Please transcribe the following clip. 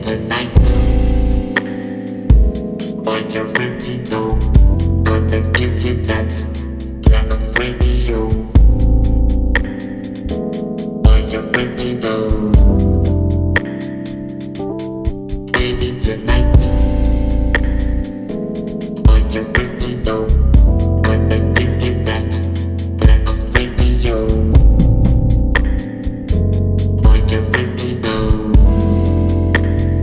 Tonight, are you ready now? Gonna give you that platinum radio. Are you ready now? Baby, tonight, are you ready now?